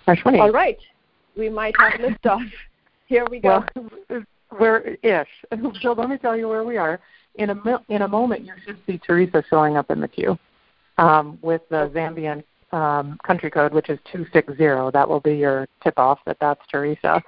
Ashwini. All right. We might have liftoff. Here we go. Well, we're-ish. So let me tell you where we are. In a moment, you should see Teresa showing up in the queue with the Zambian country code, which is 260. That will be your tip-off that that's Teresa.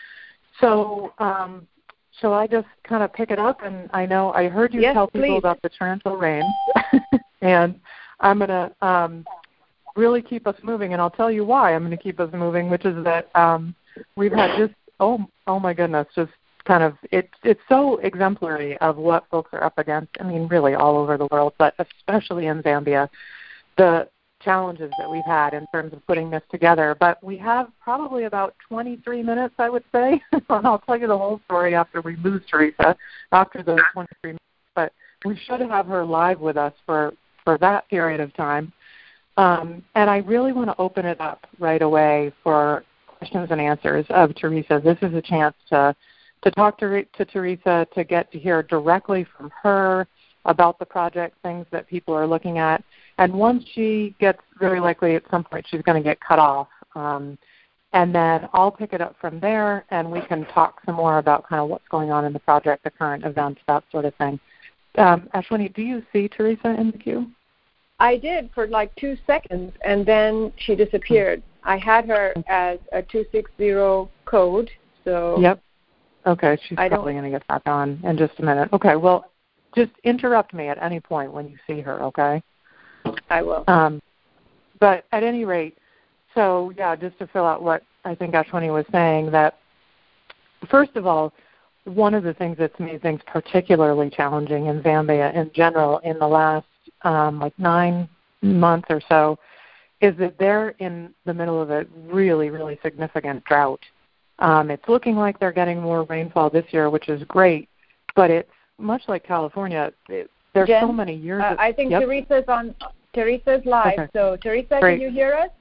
So shall I just kind of pick it up? And I know I heard you tell people about the torrential rain, and I'm going to really keep us moving, and I'll tell you why I'm going to keep us moving, which is that we've had just, oh my goodness, just kind of, it's so exemplary of what folks are up against. I mean, really all over the world, but especially in Zambia, the challenges that we've had in terms of putting this together. But we have probably about 23 minutes, I would say. And I'll tell you the whole story after we lose Teresa, after those 23 minutes. But we should have her live with us for that period of time. And I really want to open it up right away for questions and answers of Teresa. This is a chance to talk to Teresa, to get to hear directly from her about the project, things that people are looking at. And once she gets, very likely at some point, she's going to get cut off. And then I'll pick it up from there, and we can talk some more about kind of what's going on in the project, the current events, that sort of thing. Ashwini, do you see Teresa in the queue? I did for like 2 seconds, and then she disappeared. I had her as a 260 code, so... Yep. Okay, she's probably going to get back on in just a minute. Okay, well, just interrupt me at any point when you see her, okay? I will. But at any rate, so, yeah, just to fill out what I think Ashwini was saying, that first of all, one of the things that's made things particularly challenging in Zambia in general in the last 9 months or so is that they're in the middle of a really, really significant drought. It's looking like they're getting more rainfall this year, which is great, but it's much like California. There's Jen, so many years. I think Teresa's live. Okay. So, Teresa, great. Can you hear us?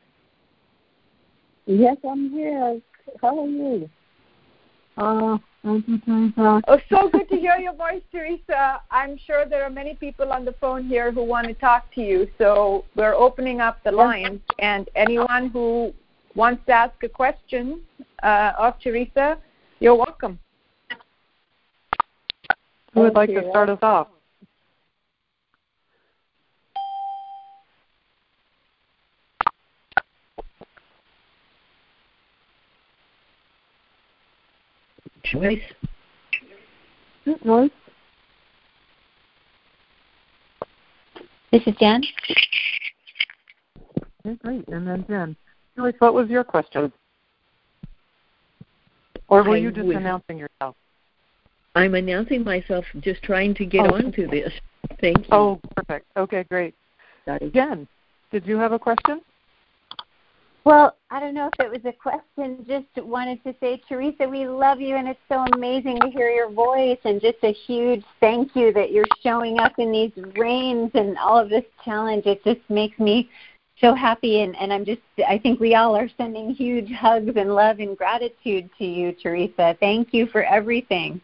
Yes, I'm here. How are you? Thank you, Teresa. Oh, so good to hear your voice, Teresa. I'm sure there are many people on the phone here who want to talk to you. So we're opening up the lines, and anyone who wants to ask a question of Teresa, you're welcome. Who would like to start us off? Joyce. Joyce. This is Jen. Okay, great. And then Jen. Joyce, what was your question? Or were you just announcing yourself? I'm announcing myself, just trying to get onto this. Thank you. Oh, perfect. Okay, great. Jen, did you have a question? Well, I don't know if it was a question. Just wanted to say, Teresa, we love you, and it's so amazing to hear your voice, and just a huge thank you that you're showing up in these rains and all of this challenge. It just makes me so happy, and I think we all are sending huge hugs and love and gratitude to you, Teresa. Thank you for everything.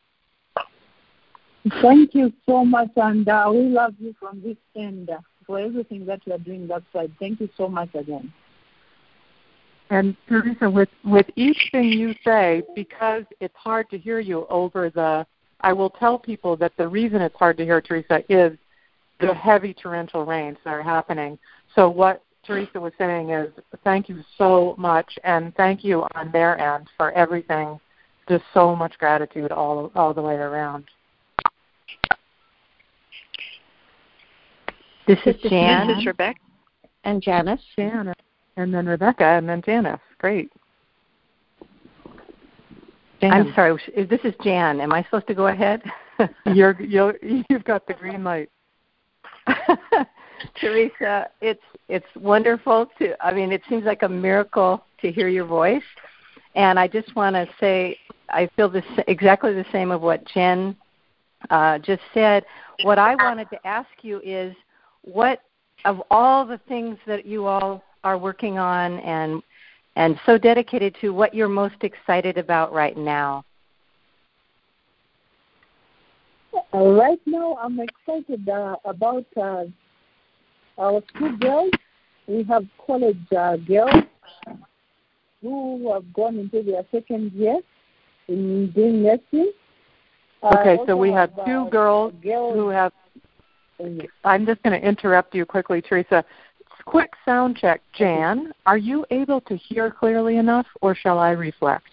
Thank you so much, and we love you from this end for everything that you are doing that side. Thank you so much again. And Teresa, with each thing you say, because it's hard to hear you over I will tell people that the reason it's hard to hear Teresa is the heavy torrential rains that are happening. So what Teresa was saying is thank you so much, and thank you on their end for everything. Just so much gratitude all the way around. This is Jan. This is Rebecca. And Janice. Jan, and then Rebecca, and then Janice. Great. Jan. I'm sorry. This is Jan. Am I supposed to go ahead? You've got the green light. Teresa, it's wonderful it seems like a miracle to hear your voice. And I just want to say I feel exactly the same of what Jen just said. What I wanted to ask you is, what of all the things that you all are working on and so dedicated to, what you're most excited about right now? Right now, I'm excited about our school girls. We have college girls who have gone into their second year in doing nursing. Okay, so we have two girls who have. I'm just going to interrupt you quickly, Teresa. Quick sound check. Jan, are you able to hear clearly enough, or shall I reflect?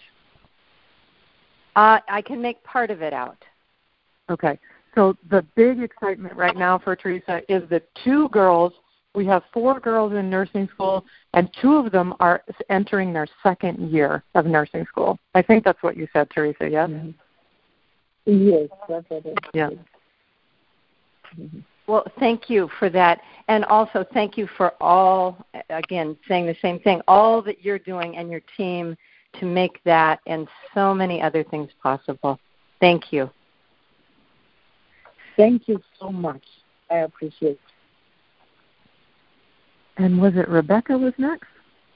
I can make part of it out. Okay. So the big excitement right now for Teresa is the two girls. We have 4 girls in nursing school, and 2 of them are entering their second year of nursing school. I think that's what you said, Teresa, yes? Mm-hmm. Yes, that's what it is. Yeah. Mm-hmm. Well, thank you for that. And also thank you for all, again, saying the same thing, all that you're doing and your team to make that and so many other things possible. Thank you. Thank you so much. I appreciate it. And was it Rebecca was next?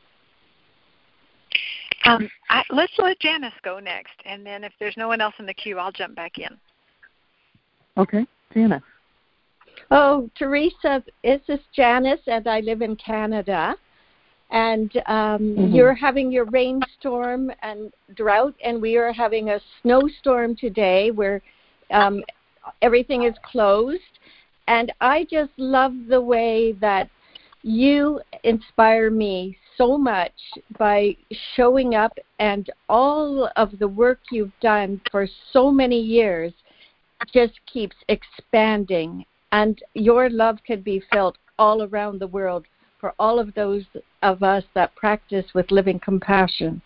Let's let Janice go next, and then if there's no one else in the queue, I'll jump back in. Okay, Janice. Oh, Teresa, this is Janice, and I live in Canada. And you're having your rainstorm and drought, and we are having a snowstorm today where everything is closed. And I just love the way that you inspire me so much by showing up, and all of the work you've done for so many years just keeps expanding. And your love can be felt all around the world for all of those of us that practice with living compassion.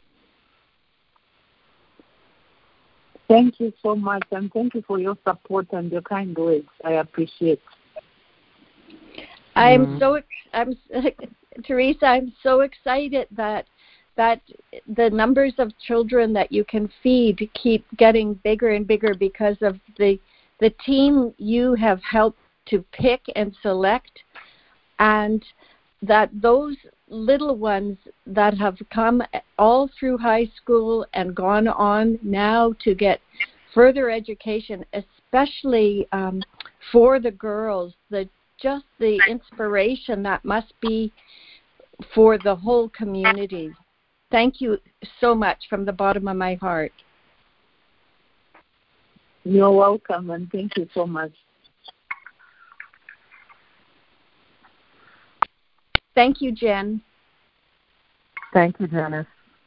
Thank you so much, and thank you for your support and your kind words. I appreciate it. Teresa, I'm so excited that the numbers of children that you can feed keep getting bigger and bigger because of the team you have helped to pick and select, and that those little ones that have come all through high school and gone on now to get further education, especially for the girls, the inspiration that must be for the whole community. Thank you so much from the bottom of my heart. You're welcome, and thank you so much. Thank you, Jen. Thank you, Janice.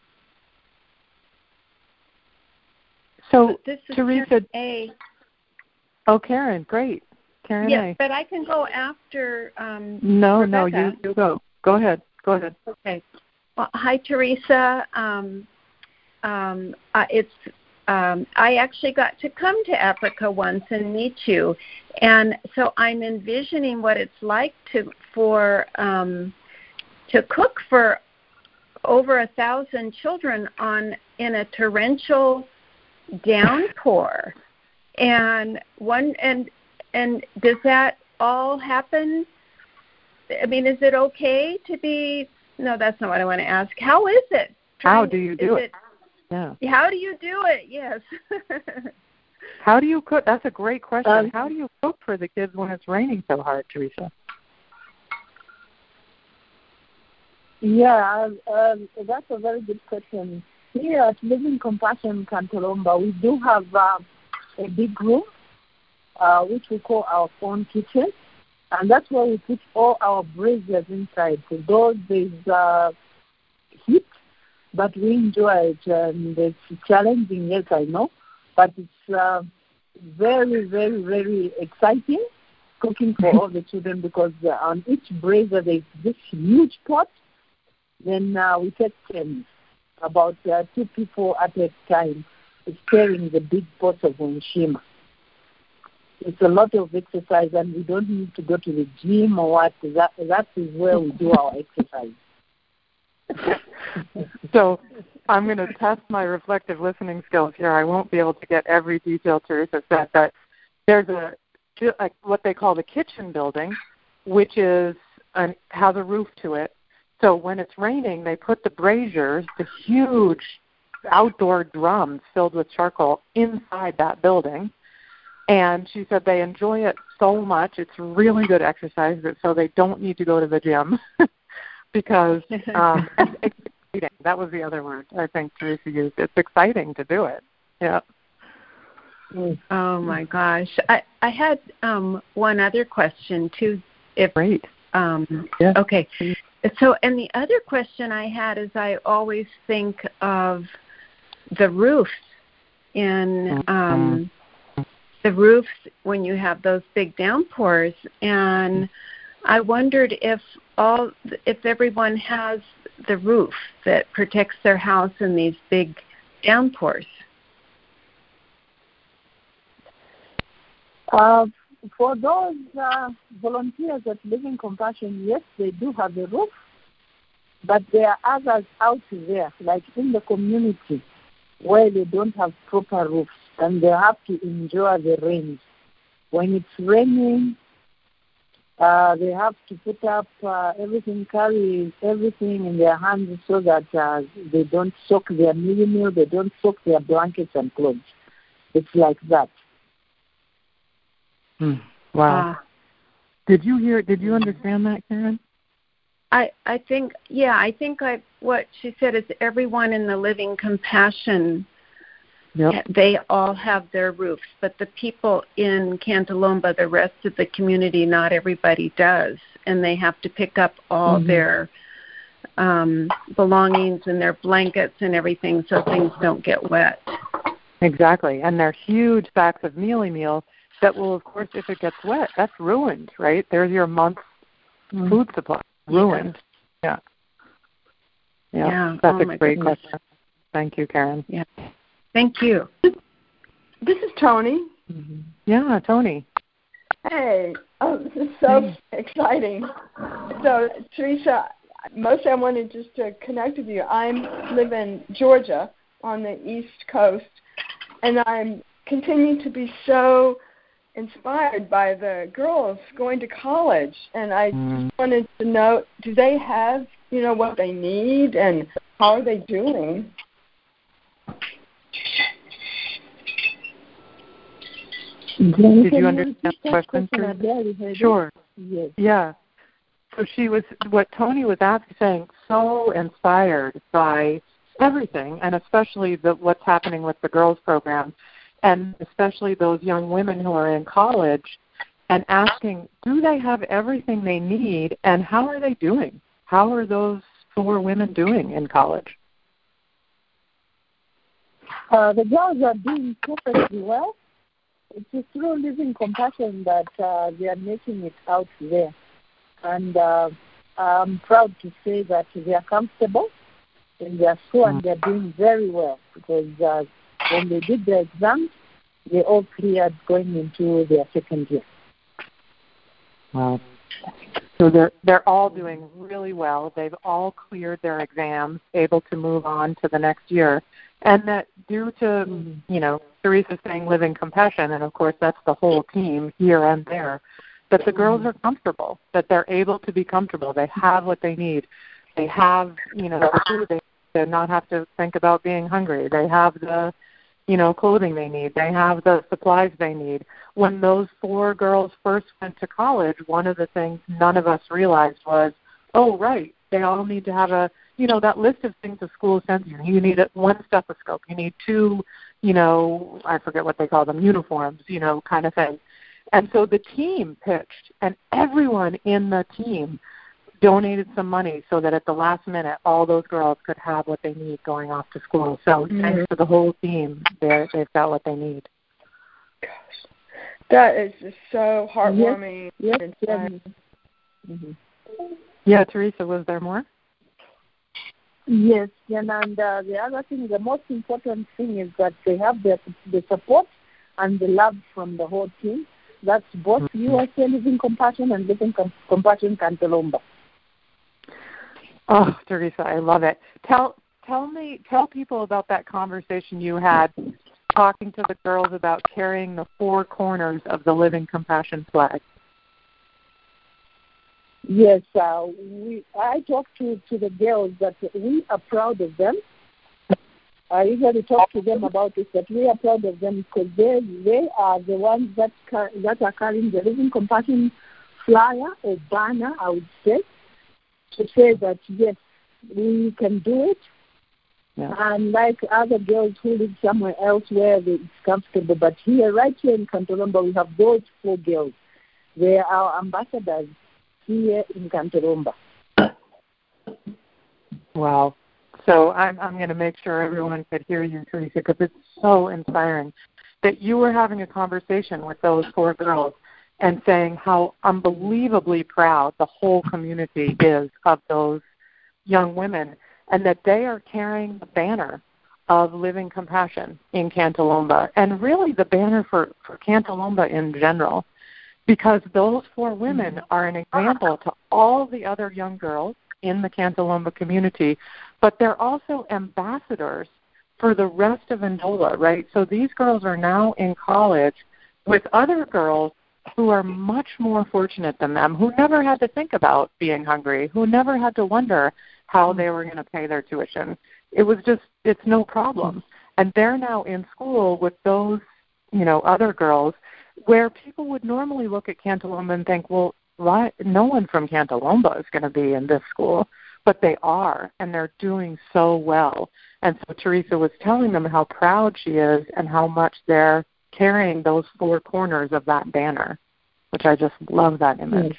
So, this is Teresa. Karen A. Oh, Karen, great. Karen Yes, A. but I can go after No, Rebecca. you go. Go ahead. Okay. Well, hi, Teresa. I actually got to come to Africa once and meet you, and so I'm envisioning what it's like to cook for over 1,000 children in a torrential downpour, and does that all happen? I mean, is it okay to be? No, that's not what I want to ask. How is it? How do you do it? Yeah. How do you do it? Yes. How do you cook? That's a great question. How do you cook for the kids when it's raining so hard, Teresa? Yeah, that's a very good question. Here at Living Compassion Kantolomba, we do have a big room, which we call our own kitchen, and that's where we put all our braziers inside. So though there's heat, but we enjoy it, and it's challenging, yes, I know, but it's very, very, very exciting cooking for all the children, because on each brazier there's this huge pot. Then we take turns, about 2 people at a time, stirring the big pot of Onshima. It's a lot of exercise, and we don't need to go to the gym or what. That is where we do our exercise. So I'm going to test my reflective listening skills here. I won't be able to get every detail Teresa said, but there's what they call the kitchen building, which has a roof to it. So when it's raining, they put the braziers, the huge outdoor drums filled with charcoal, inside that building. And she said they enjoy it so much. It's really good exercise, so they don't need to go to the gym because exciting. That was the other word I think Teresa used. It's exciting to do it. Yeah. Oh my gosh. I had one other question too. Great. Yeah. Okay. So, and the other question I had is I always think of the roofs in the roofs when you have those big downpours, and I wondered if everyone has the roof that protects their house in these big downpours. For those volunteers at Living Compassion, yes, they do have a roof, but there are others out there, like in the community, where they don't have proper roofs, and they have to endure the rain. When it's raining, they have to put up carry everything in their hands so that they don't soak their meal, they don't soak their blankets and clothes. It's like that. Wow. Did you understand that, Karen? I think what she said is everyone in the Living Compassion, they all have their roofs, but the people in Cantalomba, the rest of the community, not everybody does, and they have to pick up all their belongings and their blankets and everything so things don't get wet. Exactly, and they're huge sacks of meal that will, of course, if it gets wet, that's ruined, right? There's your month's food supply. Ruined. Yeah. That's a great question. Thank you, Karen. Yeah. Thank you. This is Tony. Yeah, Tony. Hey. Oh, this is so exciting. So, Teresa, mostly I wanted just to connect with you. I live in Georgia on the East Coast, and I'm continuing to be so inspired by the girls going to college, and I just wanted to know, do they have, what they need, and how are they doing? Did you understand the question? Sure. Yes. Yeah. So what Tony was saying, so inspired by everything, and especially what's happening with the girls program, and especially those young women who are in college, and asking, do they have everything they need, and how are they doing? How are those 4 women doing in college? The girls are doing perfectly well. It's through Living Compassion that they are making it out there. And I'm proud to say that they are comfortable in their school, and they're doing very well, because when they did their exams, they all cleared going into their second year. Wow. So they're all doing really well. They've all cleared their exams, able to move on to the next year. And that due to, Teresa saying Living Compassion, and of course that's the whole team here and there, that the girls are comfortable, that they're able to be comfortable. They have what they need. They have, the food. They not have to think about being hungry. They have the, clothing they need. They have the supplies they need. When those 4 girls first went to college, one of the things none of us realized was, oh, right, they all need to have that list of things the school sends you. You need 1 stethoscope. You need 2, I forget what they call them, uniforms, kind of thing. And so the team pitched, and everyone in the team donated some money so that at the last minute all those girls could have what they need going off to school. So thanks to the whole team, they've got what they need. Gosh, that is just so heartwarming. Yes. Yeah, Teresa, was there more? Yes, and the other thing, the most important thing is that they have the support and the love from the whole team. That's both USA Living Compassion and Living Compassion Cantalomba. Oh, Teresa, I love it. Tell people about that conversation you had talking to the girls about carrying the 4 corners of the Living Compassion flag. Yes, I talked to the girls that we are proud of them. I usually talk to them about it, that we are proud of them because they are the ones that are carrying the Living Compassion flyer or banner, I would say, to say that, yes, we can do it. Yeah. Unlike other girls who live somewhere else where it's comfortable. But here, right here in Kantoromba, we have those 4 girls. They are our ambassadors here in Kantoromba. Wow. So I'm going to make sure everyone could hear you, Teresa, because it's so inspiring that you were having a conversation with those 4 girls and saying how unbelievably proud the whole community is of those young women, and that they are carrying the banner of Living Compassion in Cantalomba, and really the banner for Cantalomba in general, because those 4 women are an example to all the other young girls in the Cantalomba community, but they're also ambassadors for the rest of Ndola, right? So these girls are now in college with other girls who are much more fortunate than them, who never had to think about being hungry, who never had to wonder how they were going to pay their tuition. It was just, it's no problem. And they're now in school with those, other girls where people would normally look at Cantalomba and think, well, why? No one from Cantalomba is going to be in this school. But they are, and they're doing so well. And so Teresa was telling them how proud she is and how much they're carrying those 4 corners of that banner, which I just love that image.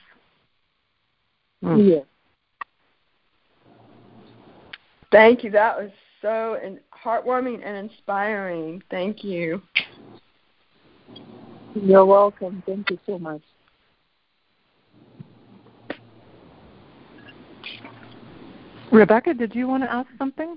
Yes. Thank you. That was so heartwarming and inspiring. Thank you. You're welcome. Thank you so much. Rebecca, did you want to ask something?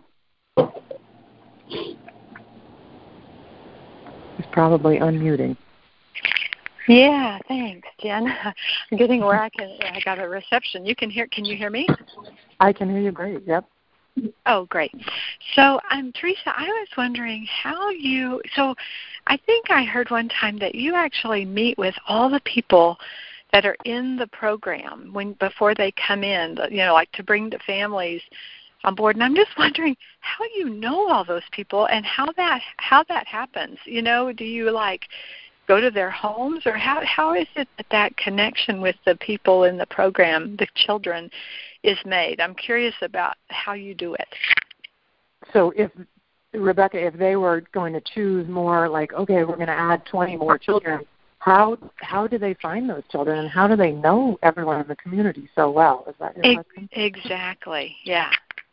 He's probably unmuting. Yeah, thanks, Jen. I'm getting where I got a reception. Can you hear me? I can hear you great, yep. Oh, great. So, Teresa, I was wondering so I think I heard one time that you actually meet with all the people that are in the program before they come in, like to bring the families on board. And I'm just wondering how you know all those people and how that happens. Do you go to their homes, or how is it that connection with the people in the program, the children, is made? I'm curious about how you do it. So Rebecca, if they were going to choose more, okay, we're going to add 20 more children, how do they find those children, and how do they know everyone in the community so well? Is that your question? Exactly, yeah.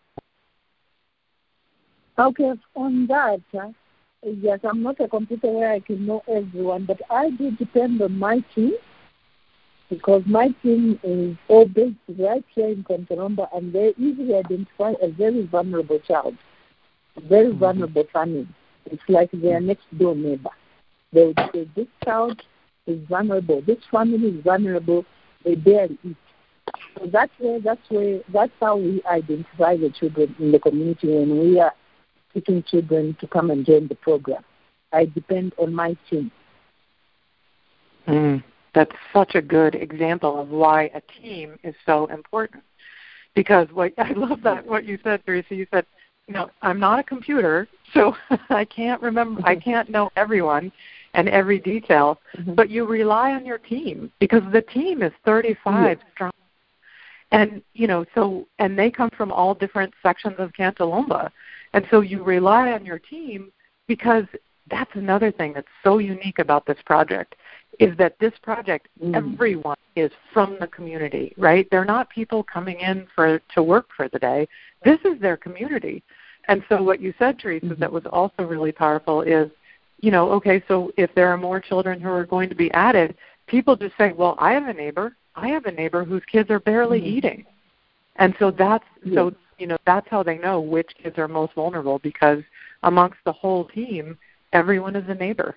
Okay, on that, yes, I'm not a computer where I can know everyone, but I do depend on my team, because my team is all based right here in Cantalomba, and they easily identify a very vulnerable child, a very vulnerable family. It's like their next door neighbor. They would say, this child is vulnerable, this family is vulnerable, they barely eat. So that's how we identify the children in the community when we are picking children to come and join the program. I depend on my team. That's such a good example of why a team is so important. Because I love that what you said, Teresa. You said, I'm not a computer, so I can't remember, I can't know everyone and every detail, but you rely on your team, because the team is 35 strong. And, and they come from all different sections of Cantalomba. And so you rely on your team, because that's another thing that's so unique about this project, is that this project, everyone is from the community, right? They're not people coming in to work for the day. This is their community. And so what you said, Teresa, that was also really powerful is, okay, so if there are more children who are going to be added, people just say, well, I have a neighbor whose kids are barely eating. And so that's how they know which kids are most vulnerable, because amongst the whole team, everyone is a neighbor.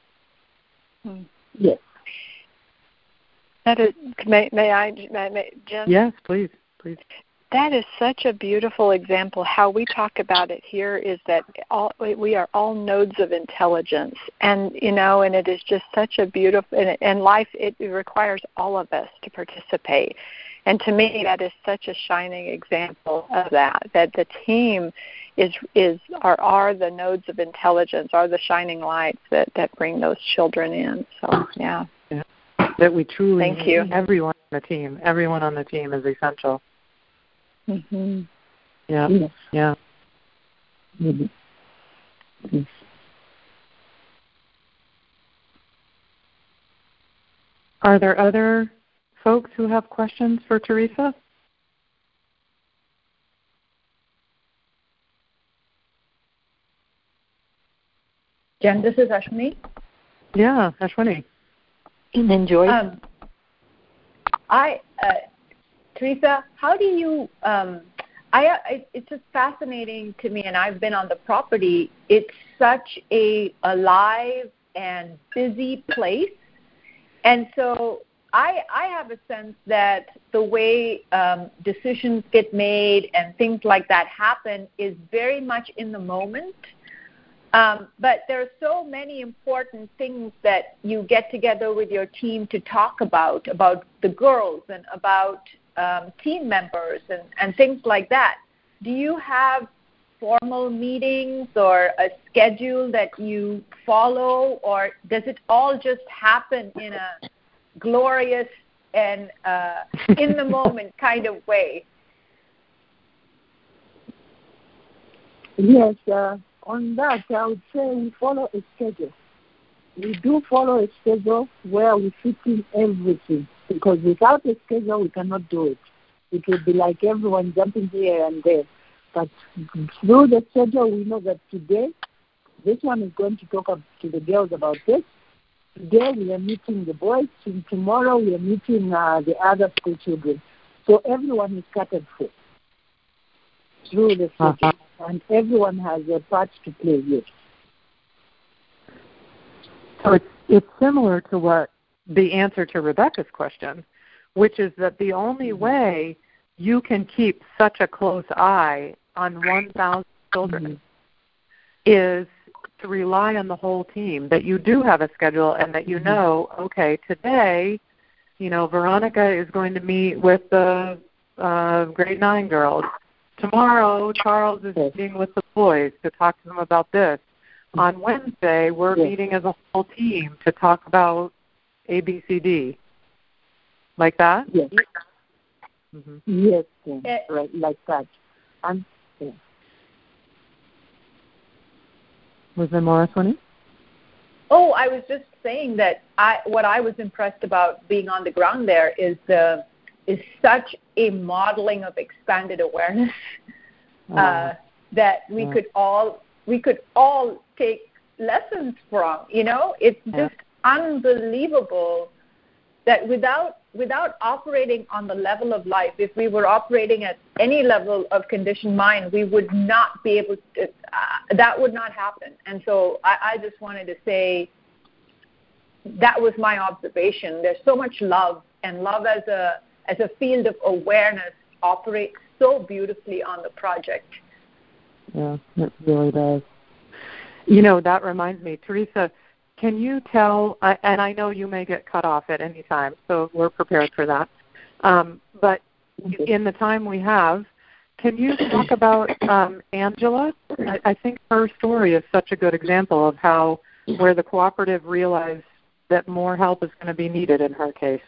Yes. That is, may I, Jen? Yes, please. That is such a beautiful example. How we talk about it here is that we are all nodes of intelligence, and and it is just such a beautiful. And life, it requires all of us to participate. And to me, that is such a shining example of that. That the team are the nodes of intelligence, are the shining lights that bring those children in. So yeah. That we truly thank you. Everyone on the team is essential. Yeah. Yes. Yeah. Mm-hmm. Yes. Are there other folks who have questions for Teresa? Jen, this is Ashwini. Yeah, Ashwini. And then Joyce. Teresa, how do you? It's just fascinating to me, and I've been on the property. It's such a alive and busy place, and so I have a sense that the way decisions get made and things like that happen is very much in the moment. But there are so many important things that you get together with your team to talk about the girls and about team members and things like that. Do you have formal meetings or a schedule that you follow, or does it all just happen in a glorious and in the moment kind of way? Yes, on that, I would say we follow a schedule. We do follow a schedule where we fit in everything, because without a schedule, we cannot do it. It would be like everyone jumping here and there. But through the schedule, we know that today, this one is going to talk to the girls about this. Today, we are meeting the boys. Tomorrow, we are meeting the other school children. So everyone is catered for through the schedule. And everyone has a part to play with. So it's similar to what the answer to Rebecca's question, which is that the only way you can keep such a close eye on 1,000 children is to rely on the whole team, that you do have a schedule and that you know, okay, today, Veronica is going to meet with the grade 9 girls. Tomorrow, Charles is meeting with the boys to talk to them about this. On Wednesday, we're meeting as a whole team to talk about ABCD. Like that? Yes. Mm-hmm. Yes, right, like that. Was there more, Ashwini? Oh, I was just saying that what I was impressed about being on the ground there is such a modeling of expanded awareness that we could all take lessons from. It's just unbelievable that without operating on the level of life, if we were operating at any level of conditioned mind, we would not be able to. That would not happen. And so I just wanted to say that was my observation. There's so much love, and love as a field of awareness operates so beautifully on the project. Yeah, it really does. That reminds me, Teresa, can you tell, and I know you may get cut off at any time, so we're prepared for that, but in the time we have, can you talk about Angela? I think her story is such a good example of where the cooperative realized that more help is going to be needed in her case.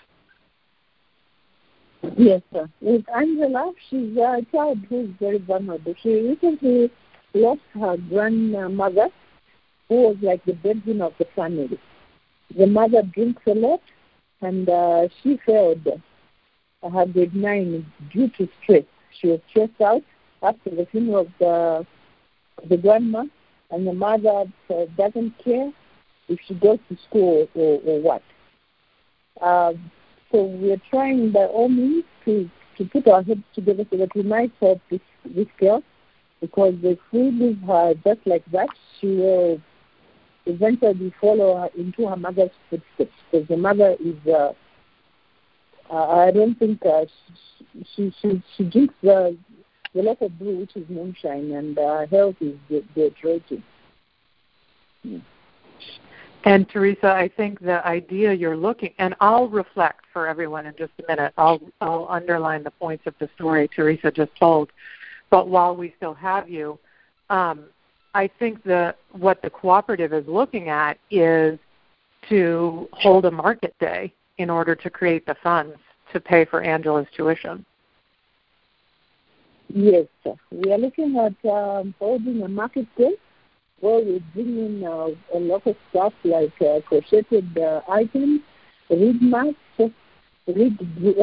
Yes, sir. With Angela, she's a child who is very vulnerable. She recently lost her grandmother, who was like the breadwinner of the family. The mother drinks a lot, and she failed her grade 9 due to stress. She was stressed out after the funeral of the grandma, and the mother doesn't care if she goes to school or what. So we're trying by all means to put our heads together so that we might help this girl, because if we leave her just like that, she will eventually follow her into her mother's footsteps. Because the mother is, I don't think she drinks the local brew, which is moonshine, and her health is deteriorating. And Teresa, I think the idea you're looking, and I'll reflect for everyone in just a minute. I'll underline the points of the story Teresa just told. But while we still have you, I think what the cooperative is looking at is to hold a market day in order to create the funds to pay for Angela's tuition. Yes, we are looking at holding a marketplace where we bring in a lot of stuff like crocheted items, reed mats, reed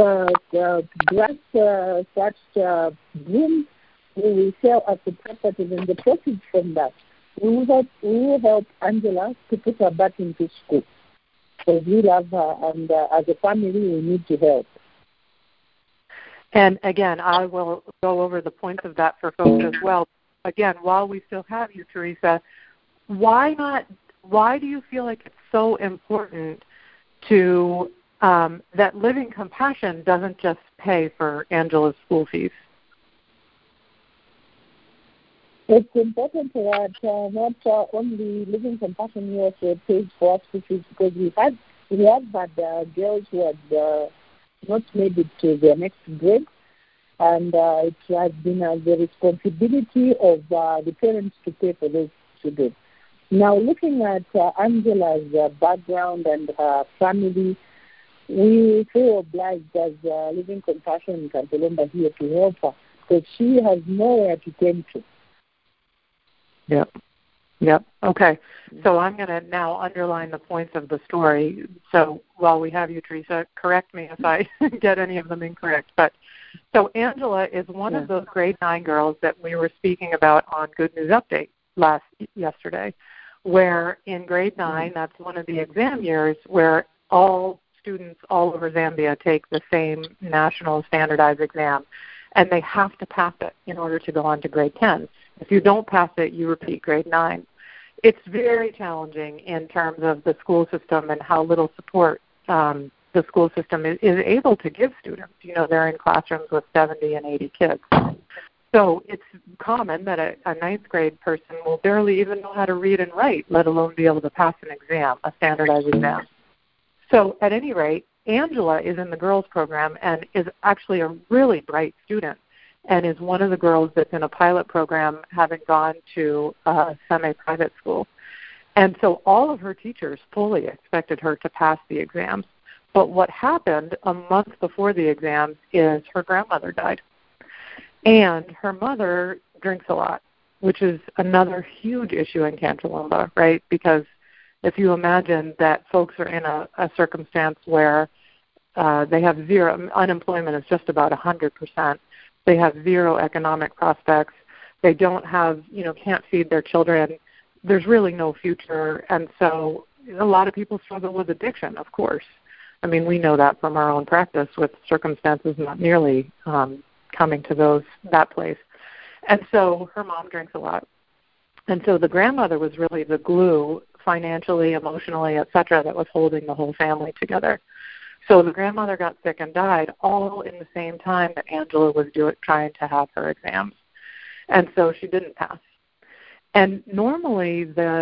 grass brooms. We will sell at the properties, and the profits from that we will help Angela to put her back into school. Because we love her, and as a family, we need to help. And again, I will go over the points of that for folks as well. Again, while we still have you, Teresa, why do you feel like it's so important to that Living Compassion doesn't just pay for Angela's school fees? It's important that not only Living Compassion USA pays for us, because we have had girls who had not made it to their next grade, and it has been the responsibility of the parents to pay for those children. Now, looking at Angela's background and her family, we feel obliged as Living Compassion in Cantolomba here to help her, because she has nowhere to turn to. Yep. Okay. So I'm going to now underline the points of the story. So while we have you, Teresa, correct me if I get any of them incorrect. But so Angela is one of those grade 9 girls that we were speaking about on Good News Update yesterday, where in grade 9, that's one of the exam years where all students all over Zambia take the same national standardized exam, and they have to pass it in order to go on to grade 10. If you don't pass it, you repeat grade 9. It's very challenging in terms of the school system and how little support the school system is able to give students. You know, they're in classrooms with 70 and 80 kids. So it's common that a ninth grade person will barely even know how to read and write, let alone be able to pass an exam, a standardized exam. So at any rate, Angela is in the girls program and is actually a really bright student, and is one of the girls that's in a pilot program, having gone to a semi-private school. And so all of her teachers fully expected her to pass the exams. But what happened a month before the exams is her grandmother died. And her mother drinks a lot, which is another huge issue in Cantolomba, right? Because if you imagine that folks are in a circumstance where they have zero, unemployment is just about 100%. They have zero economic prospects. They don't have, can't feed their children. There's really no future. And so a lot of people struggle with addiction, of course. I mean, we know that from our own practice with circumstances not nearly coming to that place. And so her mom drinks a lot. And so the grandmother was really the glue, financially, emotionally, et cetera, that was holding the whole family together. So the grandmother got sick and died all in the same time that Angela was trying to have her exams. And so she didn't pass. And normally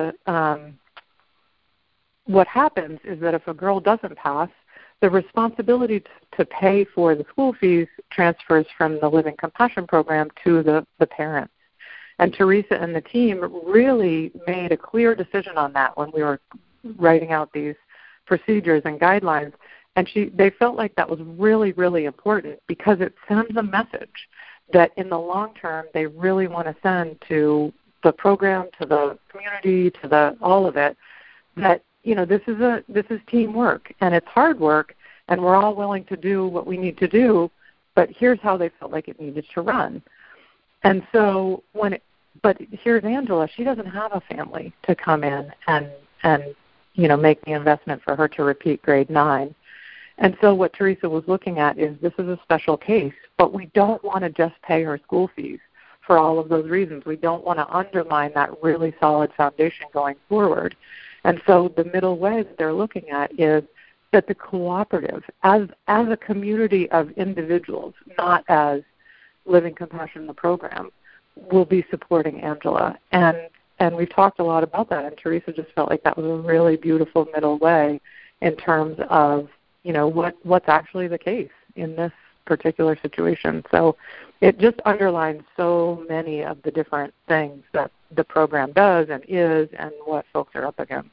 what happens is that if a girl doesn't pass, the responsibility to pay for the school fees transfers from the Living Compassion program to the parents. And Teresa and the team really made a clear decision on that when we were writing out these procedures and guidelines. And they felt like that was really, really important, because it sends a message that in the long term they really want to send to the program, to the community, to all of it, that this is teamwork and it's hard work, and we're all willing to do what we need to do, but here's how they felt like it needed to run. And so but here's Angela. She doesn't have a family to come in and make the investment for her to repeat grade 9. And so what Teresa was looking at is this is a special case, but we don't want to just pay her school fees for all of those reasons. We don't want to undermine that really solid foundation going forward. And so the middle way that they're looking at is that the cooperative, as a community of individuals, not as Living Compassion, the program, will be supporting Angela. And we've talked a lot about that, and Teresa just felt like that was a really beautiful middle way in terms of what's actually the case in this particular situation. So it just underlines so many of the different things that the program does and is, and what folks are up against.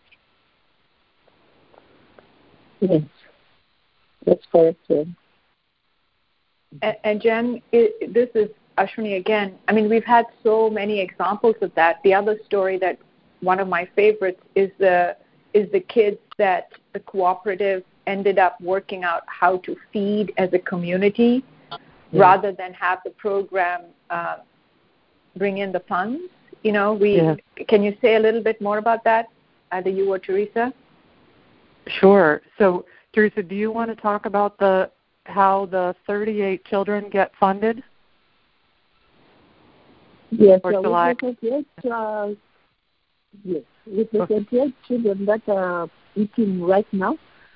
Yes, that's correct. And Jen, this is Ashwini, again, I mean, we've had so many examples of that. The other story that one of my favorites is the kids that the cooperative ended up working out how to feed as a community rather than have the program bring in the funds. You know, can you say a little bit more about that, either you or Teresa? Sure. So, Teresa, do you want to talk about how the 38 children get funded? Yes, or with the 38 children that are eating right now,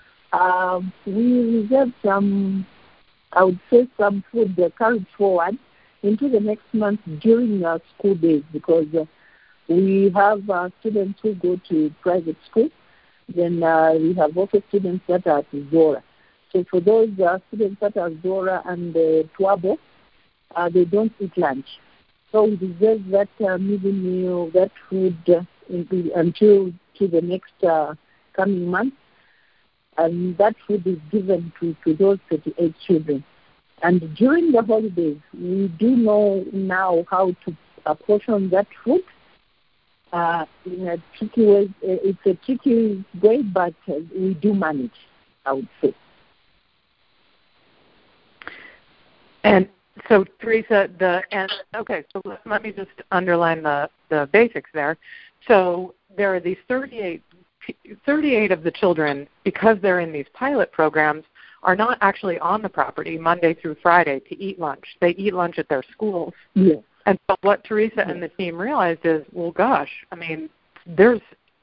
we reserve some, I would say, some food carried forward into the next month during school days, because we have students who go to private school. Then we have also students that are at Zora. So for those students that are Zora and Twabo, they don't eat lunch. So we reserve that midday meal, that food until to the next coming month. And that food is given to those 38 children. And during the holidays, we do know now how to apportion that food in a tricky way. It's a tricky way, but we do manage, I would say. And so, Teresa, so let me just underline the basics there. So there are these 38 of the children, because they're in these pilot programs, are not actually on the property Monday through Friday to eat lunch. They eat lunch at their schools. Yes. And so what Teresa and the team realized is, well, gosh, I mean, there's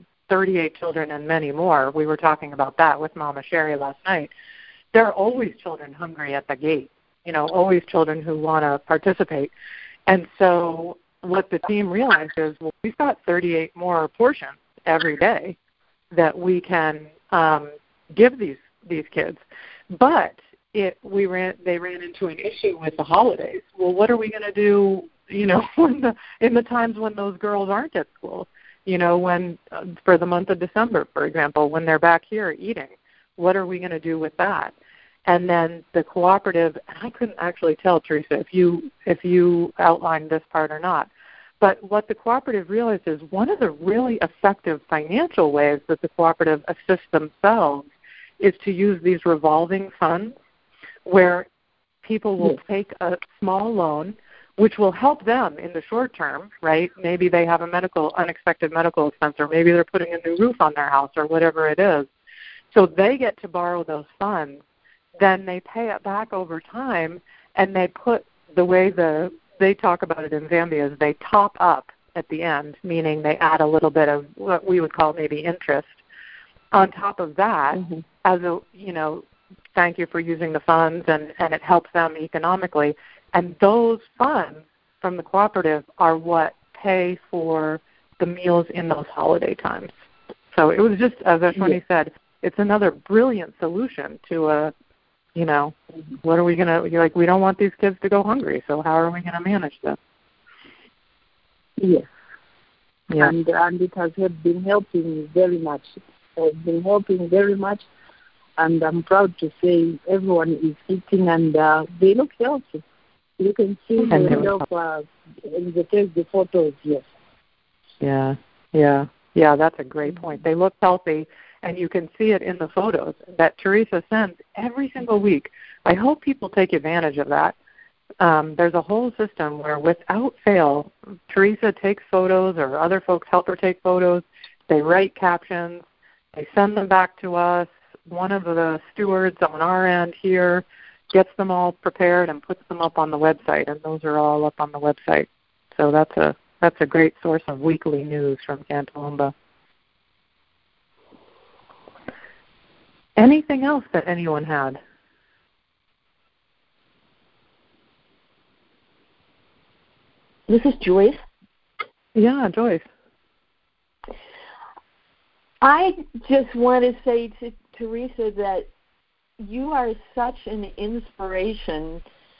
38 children and many more. We were talking about that with Mama Sherry last night. There are always children hungry at the gate, always children who want to participate. And so what the team realized is, well, we've got 38 more portions every day that we can give these kids. But they ran into an issue with the holidays. Well, what are we going to do, in the times when those girls aren't at school? When for the month of December, for example, when they're back here eating, what are we going to do with that? And then the cooperative, and I couldn't actually tell, Teresa, if you outlined this part or not, but what the cooperative realized is one of the really effective financial ways that the cooperative assists themselves is to use these revolving funds where people will take a small loan, which will help them in the short term, right? Maybe they have unexpected medical expense, or maybe they're putting a new roof on their house, or whatever it is. So they get to borrow those funds. Then they pay it back over time, and they put the way they talk about it in Zambia is they top up at the end, meaning they add a little bit of what we would call maybe interest on top of that as a, thank you for using the funds, and it helps them economically. And those funds from the cooperative are what pay for the meals in those holiday times. So it was just, as Ashwini said, it's another brilliant solution to what are we going to, we don't want these kids to go hungry, so how are we going to manage this? Yes. Yeah. And it has been helping very much. It's been helping very much, and I'm proud to say everyone is eating, and they look healthy. You can see themselves in the photos, yes. Yeah, that's a great point. They look healthy, and you can see it in the photos that Teresa sends every single week. I hope people take advantage of that. There's a whole system where, without fail, Teresa takes photos, or other folks help her take photos. They write captions. They send them back to us. One of the stewards on our end here gets them all prepared and puts them up on the website, and those are all up on the website. So that's a great source of weekly news from Cantalumba. Anything else that anyone had? This is Joyce. Yeah, Joyce. I just want to say to Teresa that you are such an inspiration.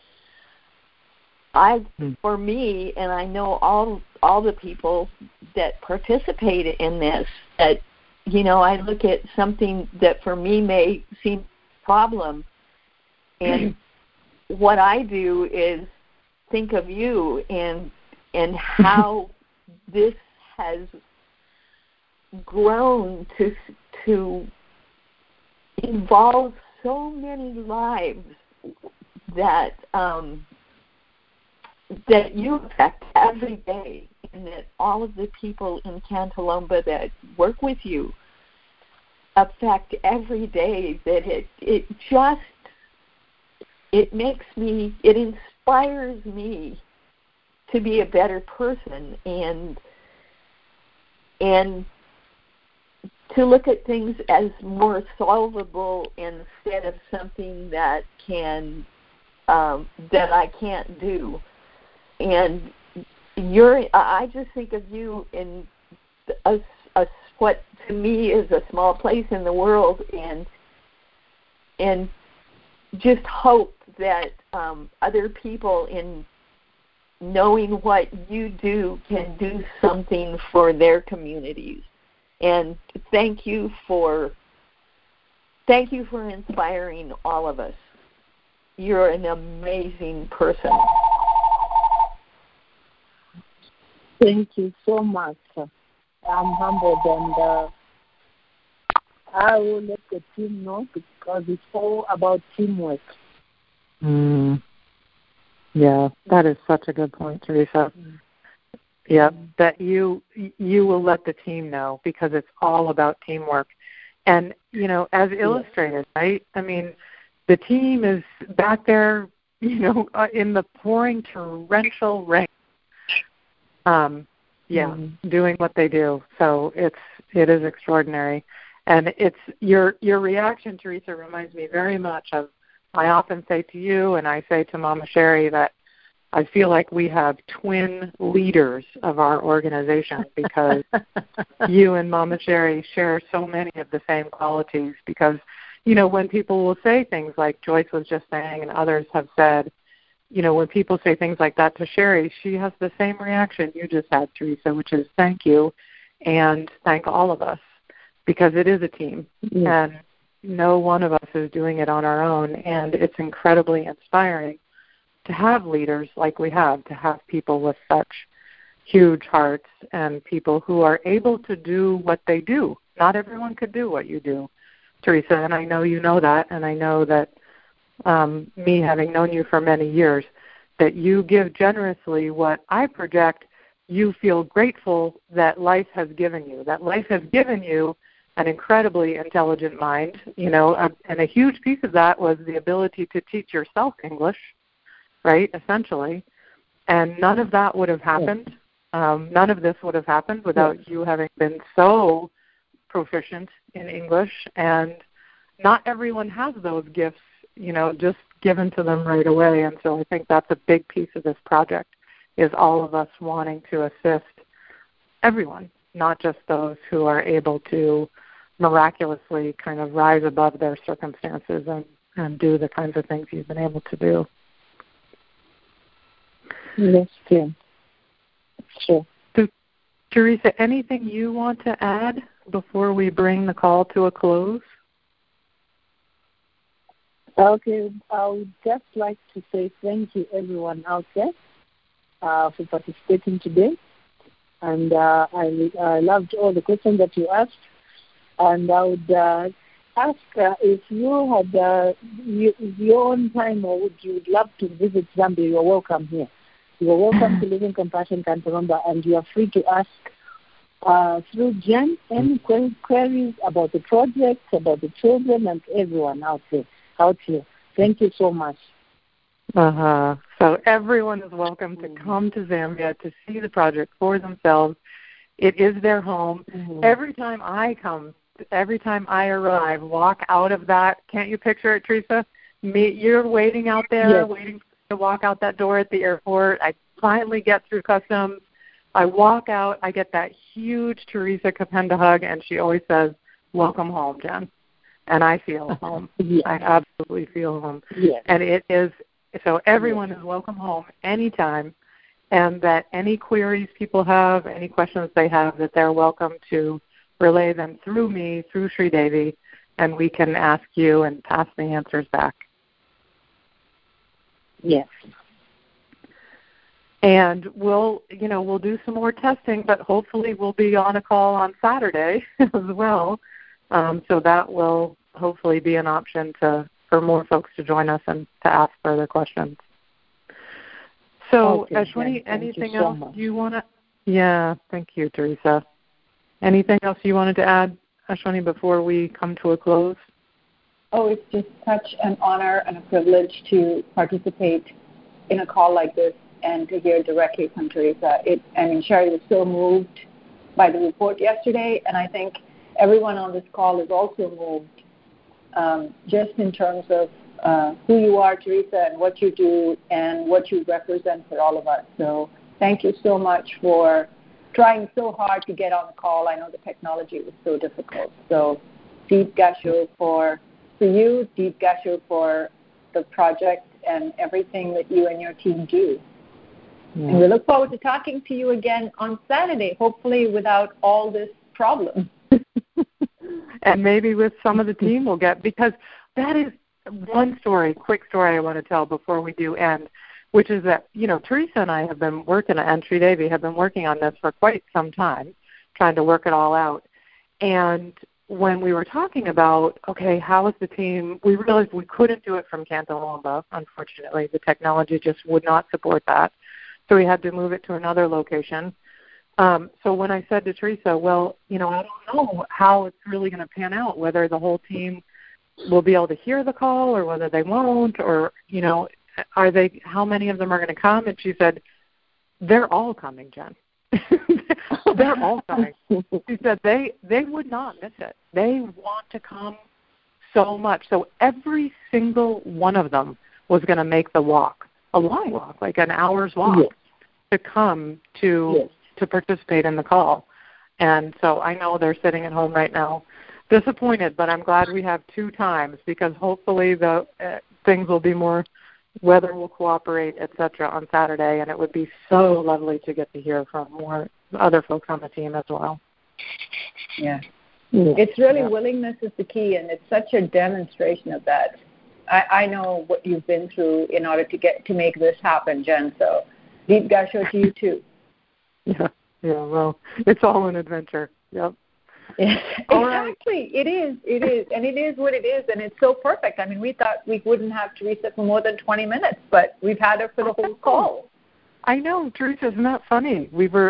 For me, and I know all the people that participate in this, that I look at something that for me may seem a problem, and what I do is think of you and how this has grown to involve so many lives that that you affect every day, and that all of the people in Cantalomba that work with you affect every day. That it inspires me to be a better person and to look at things as more solvable instead of something that I can't do. And I just think of you in what to me is a small place in the world, and just hope that other people, in knowing what you do, can do something for their communities. And thank you for inspiring all of us. You're an amazing person. Thank you so much. I'm humbled, and I will let the team know, because it's all about teamwork. Yeah, that is such a good point, Teresa. Yeah, that you will let the team know, because it's all about teamwork. And, as illustrated, right? I mean, the team is back there, in the pouring torrential rain. Doing what they do. So it is extraordinary. And it's your reaction, Teresa, reminds me very much of, I often say to you and I say to Mama Sherry that I feel like we have twin leaders of our organization, because you and Mama Sherry share so many of the same qualities. Because, when people will say things like Joyce was just saying and others have said, when people say things like that to Sherry, she has the same reaction you just had, Teresa, which is thank you and thank all of us, because it is a team. And no one of us is doing it on our own. And it's incredibly inspiring to have leaders like we have, to have people with such huge hearts and people who are able to do what they do. Not everyone could do what you do, Teresa, and I know you know that, and I know that me having known you for many years, that you give generously what I project you feel grateful that life has given you, that life has given you an incredibly intelligent mind, and a huge piece of that was the ability to teach yourself English, right, essentially. And none of that would have happened. None of this would have happened without you having been so proficient in English. And not everyone has those gifts, just given to them right away. And so I think that's a big piece of this project, is all of us wanting to assist everyone, not just those who are able to miraculously kind of rise above their circumstances and do the kinds of things you've been able to do. Yes, Tim. Sure. So, Teresa, anything you want to add before we bring the call to a close? Okay, I would just like to say thank you, everyone out there, for participating today. And I loved all the questions that you asked. And I would ask if you had your own time, or would you love to visit Zambia, you're welcome here. You're welcome to Living Compassion Cantalomba, and you are free to ask through Jen any queries about the project, about the children, and everyone out here. Thank you so much. So everyone is welcome to come to Zambia to see the project for themselves. It is their home. Every time I arrive, walk out of that, can't you picture it, Teresa? You're waiting out there, waiting to walk out that door at the airport. I finally get through customs. I walk out. I get that huge Teresa Kapenda hug, and she always says, "Welcome home, Jen." And I feel home. I absolutely feel home. And it is, so everyone is welcome home anytime, and that any queries people have, any questions they have, that they're welcome to relay them through me, through Sri Devi, and we can ask you and pass the answers back. Yes. And we'll do some more testing, but hopefully we'll be on a call on Saturday as well. So that will hopefully be an option for more folks to join us and to ask further questions. So, Ashwini, anything else you want to? Yeah, thank you, Teresa. Anything else you wanted to add, Ashwini, before we come to a close? Oh, it's just such an honor and a privilege to participate in a call like this and to hear directly from Teresa. Sherry was so moved by the report yesterday, and I think everyone on this call is also moved just in terms of who you are, Teresa, and what you do and what you represent for all of us. So thank you so much for trying so hard to get on the call. I know the technology was so difficult. So deep gasho for you, deep gasho for the project and everything that you and your team do. Yeah. And we look forward to talking to you again on Saturday, hopefully without all this problem. And maybe with some of the team we'll get, because that is one quick story I want to tell before we do end, which is that, Teresa and I have been working, and Sri Devi have been working on this for quite some time, trying to work it all out. And when we were talking about, okay, how is the team, we realized we couldn't do it from Cantalomba, unfortunately. The technology just would not support that. So we had to move it to another location. So when I said to Teresa, well, I don't know how it's really going to pan out, whether the whole team will be able to hear the call or whether they won't, or, how many of them are going to come? And she said, they're all coming, Jen. They're all coming. She said they would not miss it. They want to come so much. So every single one of them was going to make the walk, a long walk, like an hour's walk, to come to participate in the call. And so I know they're sitting at home right now disappointed, but I'm glad we have 2 times, because hopefully the things will be more, weather will cooperate, etc. on Saturday, and it would be so lovely to get to hear from more other folks on the team as well. Yeah. It's really willingness is the key, and it's such a demonstration of that. I know what you've been through in order to make this happen, Jen, so deep gasho to you too. Yeah, well, it's all an adventure. Yep. Yes, exactly. It is, and it is what it is, and it's so perfect. I mean, we thought we wouldn't have Teresa for more than 20 minutes, but we've had her for the whole call. I know, Teresa, isn't that funny?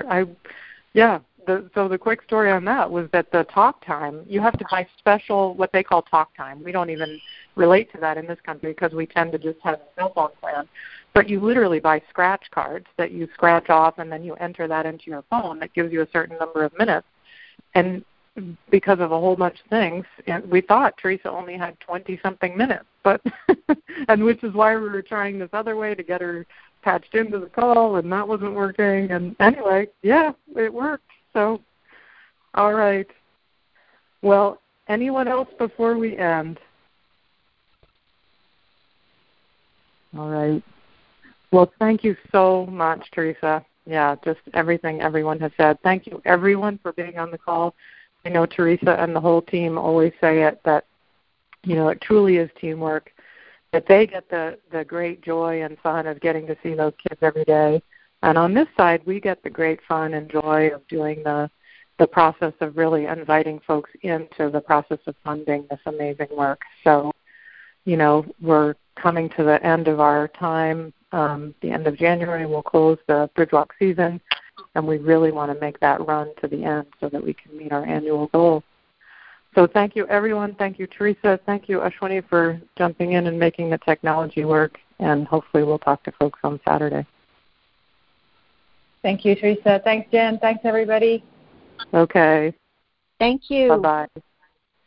So the quick story on that was that the talk time, you have to buy special, what they call talk time. We don't even relate to that in this country because we tend to just have a cell phone plan. But you literally buy scratch cards that you scratch off, and then you enter that into your phone. That gives you a certain number of minutes. And because of a whole bunch of things, we thought Teresa only had 20-something minutes, but and which is why we were trying this other way to get her patched into the call, and that wasn't working. And anyway, it worked. So, all right. Well, anyone else before we end? All right. Well, thank you so much, Teresa. Yeah, just everything everyone has said. Thank you, everyone, for being on the call. I know Teresa and the whole team always say it, that, it truly is teamwork, that they get the great joy and fun of getting to see those kids every day. And on this side, we get the great fun and joy of doing the process of really inviting folks into the process of funding this amazing work. So, we're coming to the end of our time. The end of January, we'll close the Bridgewalk season, and we really want to make that run to the end so that we can meet our annual goal. So thank you, everyone. Thank you, Teresa. Thank you, Ashwini, for jumping in and making the technology work, and hopefully we'll talk to folks on Saturday. Thank you, Teresa. Thanks, Jen. Thanks, everybody. Okay. Thank you. Bye-bye.